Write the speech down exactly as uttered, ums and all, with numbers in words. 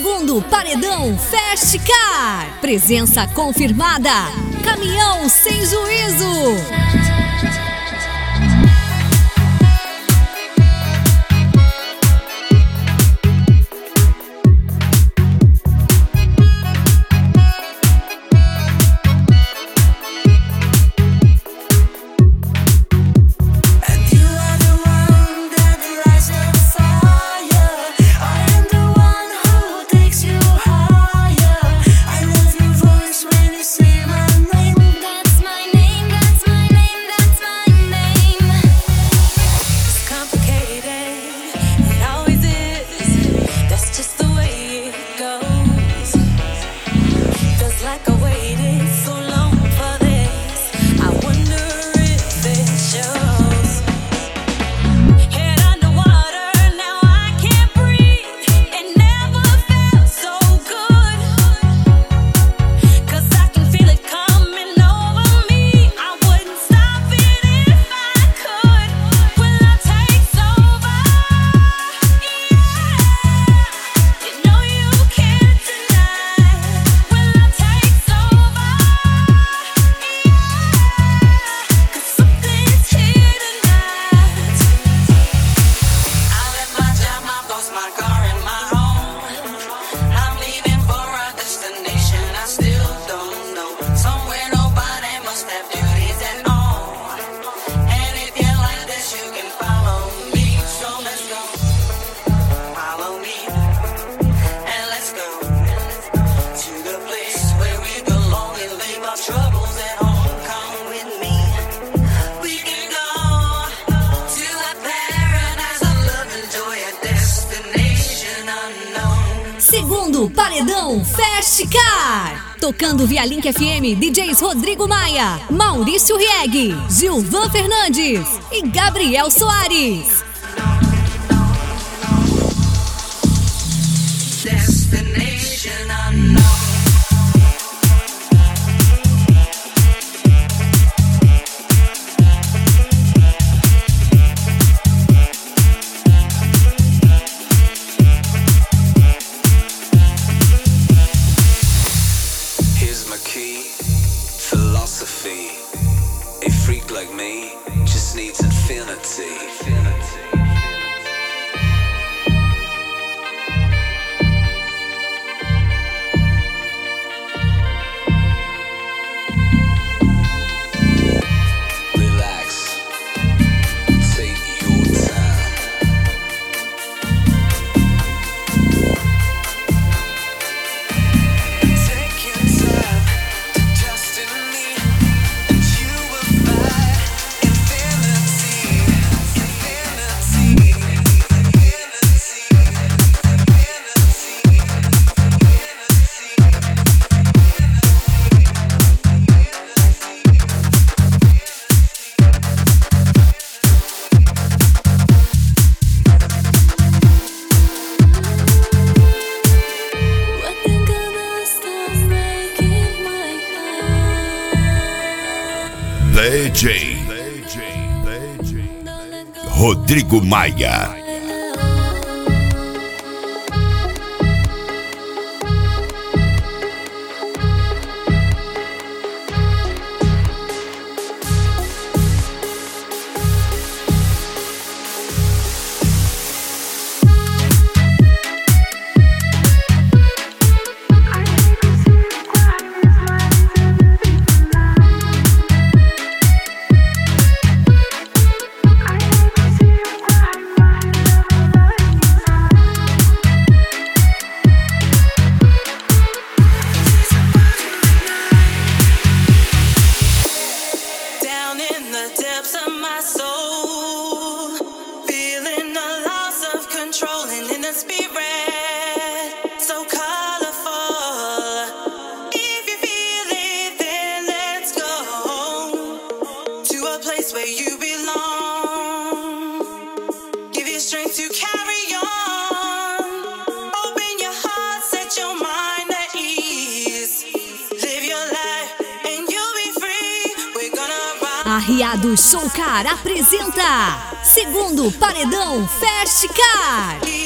Segundo Paredão Fast Car. Presença confirmada. Caminhão sem juízo. Segundo Paredão Fast Car. Tocando via Link F M, D Js Rodrigo Maia, Maurício Rieg, Gilvan Fernandes e Gabriel Soares. A freak like me just needs infinity. Relax, take your time. Take your time to trust in me, and you will find infinity, infinity, infinity, D J Rodrigo Maia. Where you belong, give you strength to carry on. Open your heart, set your mind at ease. Live your life and you'll be free. We're gonna ride. Arriado Show Car apresenta Segundo Paredão Fast Car.